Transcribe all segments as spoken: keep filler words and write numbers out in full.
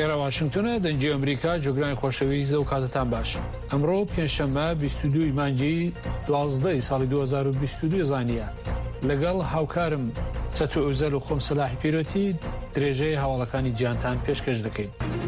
ئێرە واشنگتنە دەنجی ئەمریکا جۆگرانی خۆشەویست و کاتتان باش. ئەمڕۆ پێنجشەممە بیست و دوو مانگی دوازدەی ساڵی دوو هەزار و بیست و دوو زانیە لەگەڵ هاوکارم چەتۆ ئوزەر و خۆم سەلاحی پیرۆتی درێژەی هەواڵەکانی گیانتان پێشکەش دەکەین.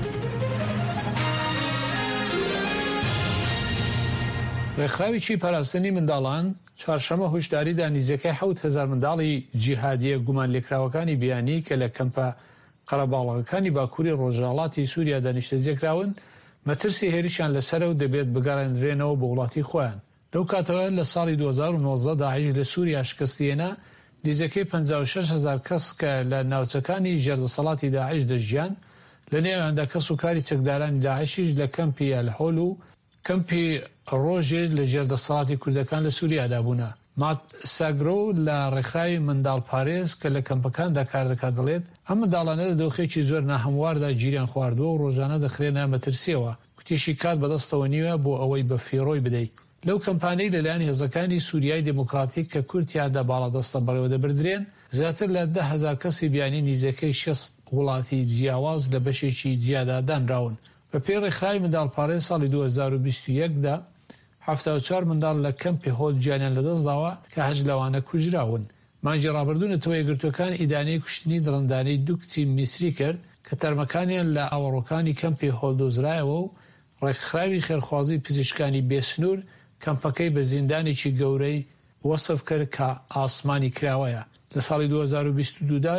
ڕێکخراوێکی پاراستنی منداڵان چوارشەمە هۆشداری دا نزیکەی حەوت هەزار منداڵی جیهادیە گومان لێکراوەکانی بیانی کە لە کەمپە قەرەباڵغەکانی باکووری ڕۆژهەڵاتی سووریا دانیشتەجێکراون مەترسی هێرشیان لەسەرە و دەبێت بگەڕێنرێنەوە بە وڵاتی خۆیان. لەو کاتەوە لە ساڵی دوو هەزار و نۆزدە داعش لە سووریا شکستیێنا نزیکەی پەنجا و شەش هەزار کەس کە لە ناوچەکانی ژێردەسەڵاتی داعش دەژیان لە نێواندا کەس و کاری چەکدارانی داعشیش لە کەمپی ئەلحۆل و کەمپی ڕۆژێ لە ژێردەسەڵاتی کوردەکان لە سووریادا بوونە. مات ساگرۆ لە ڕێکخراوی منداڵ پارێز کە لە کەمپەکاندا کار دەکات دەڵێت ئەم منداڵانە لە دۆخێکی زۆر ناهەمواردا گیریان خواردووە و ڕۆژانە دەخرێنە مەترسیەوە. کوتیشی کات بەدەستەوە نیوە بۆ ئەوەی بە فێڕۆی بدەیت. لەو کەمپانیای لەلایەن هێزەکانی سووریای دموکراتیک کە کورتیاندا باڵادەستە بەڕێوە دەبردرێن زیاتر لە دە هەزار کەسی بیانی نزیکەی شەست وڵاتی جیاواز لە بەشێکی جیادا دانراون. بە پێی ڕێکخراوی منداڵ پارێز ساڵی دوو هەزار و بیست و یەکدا هەفتاد و چوار منداڵ لە کەمپی هۆل گیانیان لەدەستداوە کە هەژ لەوانە کوژراون. مانگی ڕابردوو نەتەوە یەکگرتوەکان ئیدانەی کوشتنی دڕندانەی دوو کچی میسری کرد کە تەرمەکانیان لە ئاوەڕۆکانی کەمپی هۆل دۆزرایەوە و ڕێکخراوی خێرخوازی پزیشکانی بێسنوور کەمپەکەی بە زیندانێکی گەورەی وەسف کرد کە ئاسمانی کراوەیە. لە ساڵی دوو هەزار و بیست و دوودا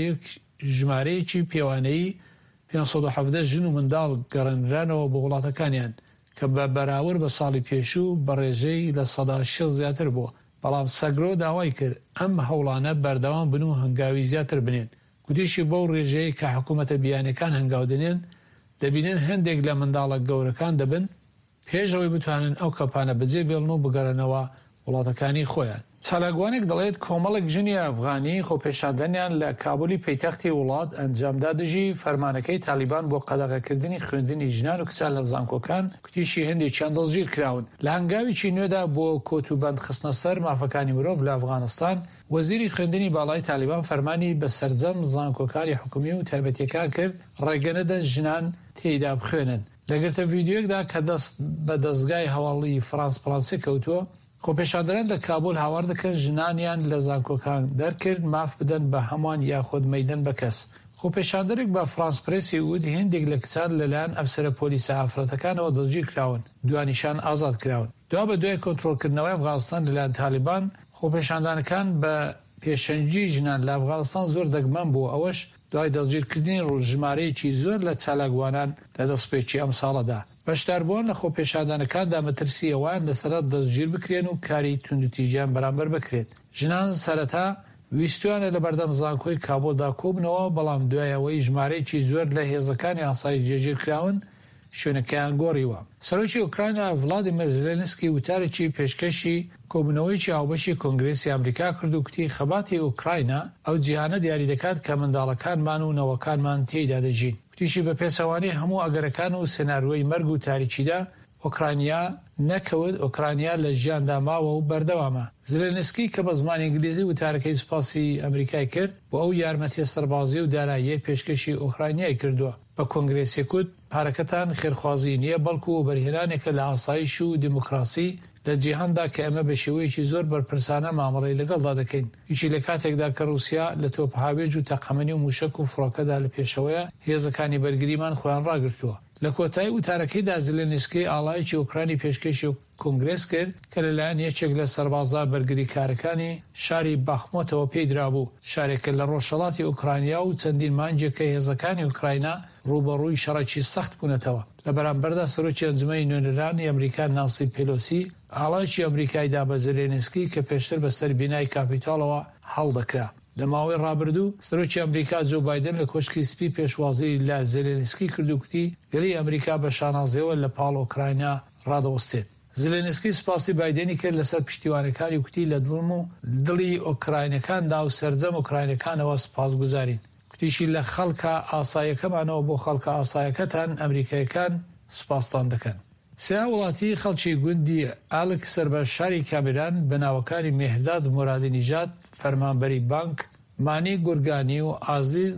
ژمارەیەکی پێوانەیی پێنج سەد و حەڤدە ژن و منداڵ گەڕێنرانەوە بە وڵاتەکانیان کە بە بەراورد بە ساڵی پێشوو بە ڕێژەی لە سەدا شەش زیاتر بووە. بەڵام سەگرۆ داوای کرد ئەم هەوڵانە بەردەوام بن و هەنگاوی زیاتر بنێن. گوتیشی بەو ڕێژەیە کە حکوومەتە بیانەکان هەنگاو دەنێن دەبینن هەندێک لە منداڵە گەورەکان دەبن پێشەوەی بتوانن ئەو کەپانە بەجێ بێڵن و بگەڕێنەوە وڵاتەکانی خۆیان. چالاکوانێک دەڵێت کۆمەڵێک ژنی ئەفغانی خۆپێشاندنیان لە کابولی پەیتەختی وڵات ئەنجامدا دژی فەرمانەکەی تالیبان بۆ قەدەغەکردنی خوێندنی ژنان و کچان لە زانکۆکان کوتیشی هەندێکیان دەستگیر کراون. لە هەنگاویی نوێدا بۆ کۆتوبەند خستنە سەر مافەکانی مرۆڤ لە ئەفغانستان وەزیری خوێندنی باڵای تالیبان فەرمانی بە سەرجەم زانکۆکانی حکومی و تایبەتیەکان کرد ڕێگەنەدەن ژنان تێیدا بخوێنن. لەگرتە ڤیدیۆیەکدا کە دەست بە دەستگای هەواڵی فرانس پرانسی کەوتووە خۆپێشاندەران لە کابل هاوار دەکەن ژنانیان لە زانکۆکان دەرکرد ماف بدەن بە هەمان یاخود مەیدەن بە کەس. خۆپێشاندەرێک بە فرانس پرێسی وت هێندێک لە کچان لەلایەن ئەفسەرە پۆلیسە ئافرەتەکانەوە دەستگیر کراون دوانیشان ئازاد کراون. دوا بە دوای کۆنتڕۆلکردنەوەی ئەفغانستان لەلایەن تالیبان خۆپێشاندانەکان بە پێشەنگی ژنان لە ئەفغانستان زۆر دەگمەن بوو ئەوەش دوای دەستگیرکردنی ڕۆژژمارەیەکی زۆر لە چالاکوانان لە دەستپێکی ئەم ساڵەدا. بەشداربوون لە خۆپێشاندانەکاندا مەترسی ئەوان لەسەر دەستگیر بکرێن و کاری توندوتیژیان بەرامبەر بکرێت. ژنان سەرەتا ویستوانە لە بەردەم زانکۆی کابۆدا کۆبنەوە بەڵام دوایەوەی ژمارەیەکی زۆر لە هێزەکانی ئاسایی جێگیرکراون شوێنەکەیان گۆڕیوە. سەرۆکی ئوکراینە ڤڵادیمیر زێلێنسکی وتارێکی پێشکەشی کۆبوونەوەیکی هاوبەشی کۆنگرێسی ئەمریکا کرد و کوتی خەباتی ئوکراینە ئەو جیهانە دیاری دەکات کە منداڵەکانمان و نەوەکانمان تێیدا دەژین. کوتیشی بە پێچەوانەی هەموو ئەگەرەکان و سێناریۆی مەرگ و تاریکیدا ئۆکراینیا نەکەوت ئۆکراینیا لە ژیاندا ماوە و بەردەوامە. زێلێنسکی کە بە زمانی ئینگلیزی وتارەکەی سوپاسی ئەمریکای کرد بۆ ئەو یارمەتیە سەربازی و داراییە پێشکەشی ئۆکراینیای کردووە. بە کۆنگرێسی کوت پارەکەتان خێرخوازی نییە بەڵکو و بەرهێنانێکە لە ئاسایش و دیموکراسی لە جیهاندا کە ئەمە بە شێوەیەکی زۆر بەرپرسانە مامەڵەی لەگەڵدا دەکەین. هیچی لە کاتێکدا کە رووسیا لە تۆپهاوێژ و تەقەمەنی و موشک و فڕۆکەدا لە پێشەوەیە هێزەکانی بەرگریمان خۆیان ڕاگرتووە. لە کۆتایی وتارەکەیدا زێلێنسکی ئاڵایەکی ئوکراینی پێشکەشی کۆنگرێس کرد کە لەلایەن یەکێک لە سەربازا بەرگریکارەکانی شاری باخمۆتەوە پێیدرا بوو شارێکە لە ڕۆژهەڵاتی ئوکراینیا و چەندین مانگێکە هێزەکانی ئوکراینە ڕوبەڕووی شەڕێکی سەخت بوونەتەوە. لە بەرامبەردا سەرۆکی ئەنجومەی نوێنەرانی ئەمریکا نانسی پێلۆسی ئاڵایەکی ئەمریکایدا بە زێلێنسکی کە پێشتر بەسەر بینای کاپیتاڵەوە هەڵدەکرا. لە ماوەی ڕابردوو سەرۆکی ئەمریکا جو بایدن لە کۆشکی سپی پێشوازی لە زێلێنسکی کردوکتی گەلی ئەمریکا بە شانازیەوە لە پاڵ ئۆکراینیا ڕادەوەستێت. زێلێنسکی سپاسی بایدنی کرد لەسەر پشتیوانەکانی کوتی لە دڵم و دڵی ئۆکراینەکاندا و سەرجەم ئۆکراینەکانەوە سپاسگوزارین. کوتیشی لە خەڵکە ئاسایەکەمانەوە بۆ خەڵکە ئاسایەکەتان ئەمریکایەکان سوپاسدان دەکەن. سێ وڵاتی خەڵکی گوندی ئالک سەربەشاری کامێران بەناوەکانی مێهرداد مرادی نیژاد فەرمانبەری بانک مانی گورگانی و ئازیز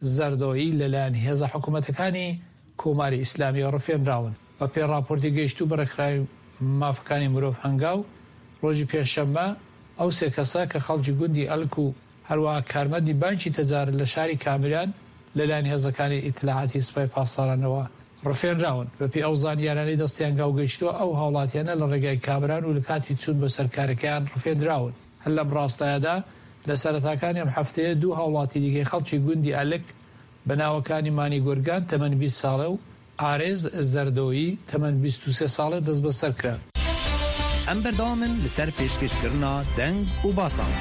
زەردۆیی لەلایەن هێزە حکوومەتەکانی کۆماری ئیسلامی ڕفێنراون. بە پێی راپۆرتی گەیشتوو بەڕێکخراوی مافەکانی مرۆڤ هەنگاو ڕۆژی پێشەممە ئەو سێ کەسە کە خەڵکی گوندی ئەلک و هەروەها کارمەندی بانکی تەجارت لە شاری کامران لەلایەن هێزەکانی ئیتلاعاتی سوپای پاسدارانەوە ڕفێنراون. بەپێی ئەو زانیارانەی دەستیان گاو گەیشتووە ئەو هاوڵاتیانە لە ڕێگای کامران و لە کاتی چوون بە سەرکارەکەیان ڕفێنراون. هەر لەم ڕاستایەدا لە سەرەتاکانی ئەم هەفتەیە دوو هاوڵاتی دیگەی خەڵکی گوندی ئەلک بە ناوەکانی مانی گۆرگان تەمەن بیست ساڵە و ئارێز زەردۆیی تەمەن بیست و سێ ساڵە دەست بەسەر کرا. ئەم بەردەوامن لەسەر پێشکەشکردنا دەنگ و باسان.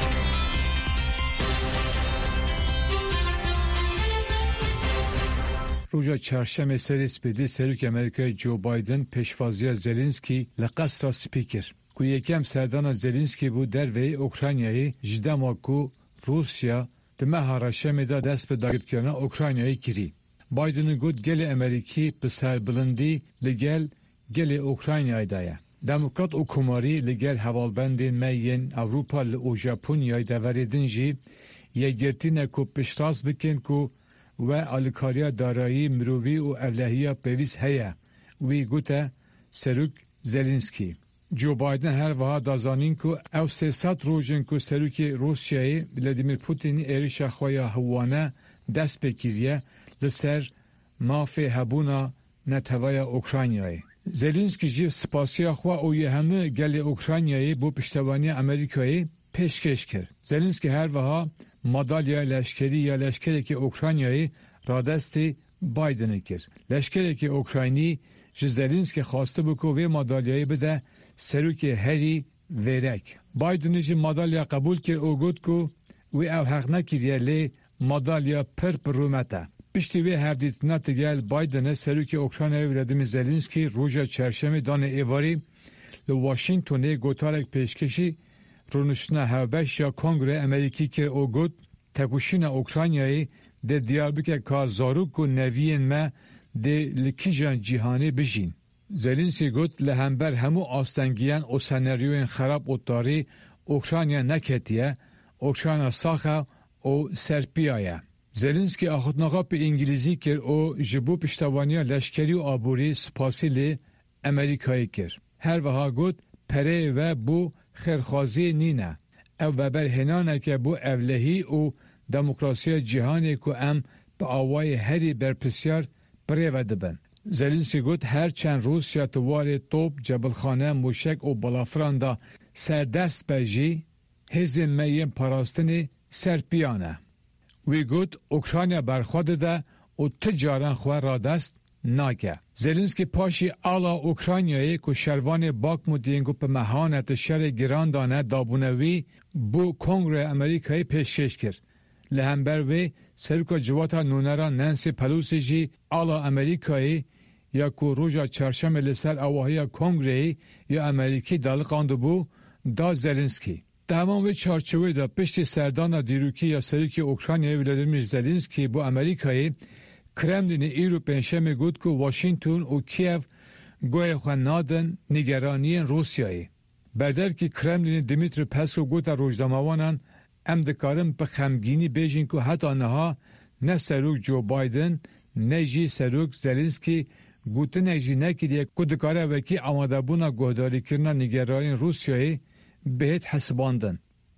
روژا چهارشەمێ سەری سپێدی سەرۆکی ئەمریکای جو بایدن پێشوازیە زێلینسکی لە قەسرا سپی کرد ku yekem serdana Zelenskî bû derveyê Ukraynayê ji dema ku Rusya di meha reşemê de dest bi dagirkirina Ukraynayê kirî. Biden'ın got gelê Amerîkî bi serbilindî li gel gelê Ukraynayê de ye. Demokrat û Komarî li gel hevalbendên me yên Ewropa li û Japonyayê deverê din jî yekgirtîne ku piştrast bikin ku we alîkariya darayî mirovî û evlehiya pêwîst heye. Wî gote Serok Zelenskî. Joe Biden her vaha dazanîn ku ew sê sed rojên ku serokê Rusyayê Vladimir Putinî êrişa xwe ya hiwane dest pê kiriye li ser mafê hebûna neteveya Ukraynayê. Zelenskî jî spasiya xwe û yê hemû gelê Ukraynayê bû piştevaniya Amerîkayê pêşkêş kir. Zelenskî her vaha madalya leşkerî ya leşkerekî Ukraynayê radestê Bidenê kir. Leşkerekî Ukraynî ji Zelenskî xwastibû ku vê madalyayê bide serokê herî vêrek. Bidenê jî madalya qebûl kir û got ku wê ew heq nekiriye lê madalya pir pirûmet e. Piştî vê hevdîtina tigel Bidenê serokê Ukraynayê Vladimir Zelenskî roja çarşemê danê êvarî li Washingtonê gotarek pêşkêşî rûniştina hevbeş ya Kongre Amerîkî kir û got tekuşîna Ukraynayê dê diyar bike ka zarok û neviyên me dê li kîjan cîhanê bijîn. Zelenskî got li hember hemû astengiyan û senaryoyên xerab û tarî Ukrayna neketiye, Ukrayna saxa û serpiya ye. Zelenskî axutnaxapê İngilîzî kir û ji bo piştevaniya leşkerî û aborî spasî lê Amerîkayê kir. Her wiha got pereyê we bû xêrxwaziyê nîne. Ew veberhênaneke bû evlehî û demokrasiya cîhanê ku em bi awayê herî berpirsiyar pirê ve dibin. Zelenskî got her çend Rusya tu warê top, cebilxane, mûşek û balafran da serdest be jî hêzên me yên parastinê serpiyan e. Wî got Ukrayna berxwe dide û ti caran xwe radest nake. Zelenskî paşî ala Ukraynayê ku şervanê Bakmutiyên ku bi mehanê ti şerê giran dane dabûne wî bû Kongre Amerîkayê pêşkêş kir. Li hember wê Serokê Civata Nûnera Nancy Pelosi jî ala Amerîkayê ya ku roja çarşemê li ser awahiya Kongreyê ya Amerîkî daliqandibû da Zelenskî. Di heman vê çarçovê de piştî serdana dîrokî ya serokê Ukraynayê Vladimir Zelenskî bû Amerîkayê, Kremlinê îro pênşemê got ku Washington û Kiev goyê xwe nadin nîgeraniyên Rusyayê. Berderkî Kremlinê Dmitry Peskov gota rojnamawanan em dikarin bi xemgînî bêjin ku heta niha ne serok Joe Biden ne jî serok Zelenskî gotinek jî nekiriye ku dikare wekî amadebûna guhdarîkirina nîgeraniyên Rusyayê bihêt hesibandin.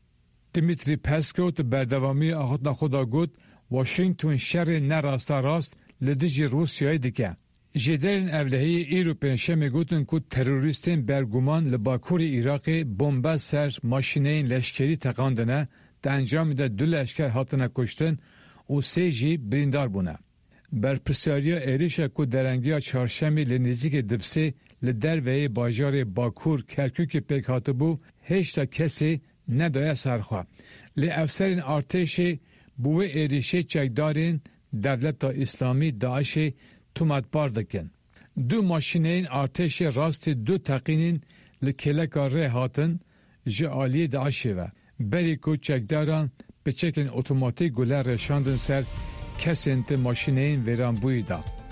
Dmitry Peskov tu berdewamiyê axutna xwe da got Washington şerê nerasta rast li dijî Rusyayê dike. Ji derên evlehiyê îro pênşemê gotin ku terorîstên berguman li Bakurê Iraqê bombe ser maşîneyên leşkerî teqandine, di encamê de du leşker hatine kuştin û sê jî birîndar bûne. Berpirsyariya êrişa ku derengiya çarşemê li nêzîkê Dibsê li derveyê bajarê Bakur Kerkûkê pêk hatibû hêşta kesê nedaye serxwe. Lê efserên artêşê bu wê êrişê çekdarên Devleta İslamî Daişê tumetbar dikin. Du maşîneyên artêşê rastî du teqînên li kêleka rê hatin ji aliyê Daişê ve. Berî ku çekdaran bi çekên otomatîk guler reşandin ser kesên ti maşîneyên vêranbûyî da.